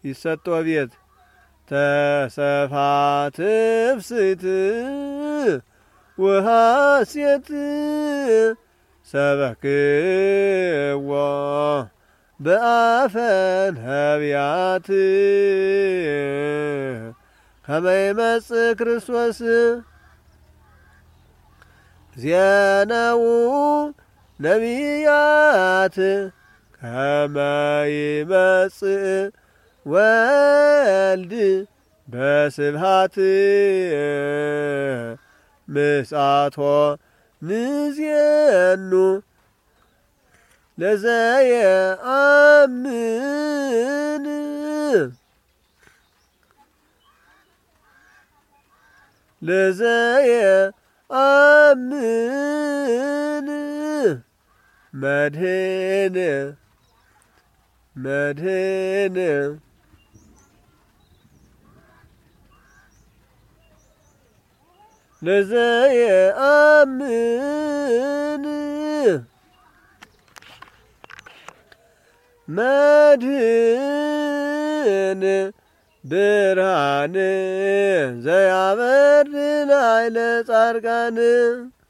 ይሰጦ ቤት ተሰፋት ፍስት ወሐሴት ሰበክዎ በአፈን ነቢያት ከመ ይመጽእ ክርስቶስ ዜነው ነቢያት ከመ ይመጽእ ወልድ በስብሐት ምጽአቶ ንዜኑ ለዘየአምን ለዘየአምን መድህን መድህን ለዘየአምን መድህን ብርሃን ዘያበርህ ላዕለ ጻድቃን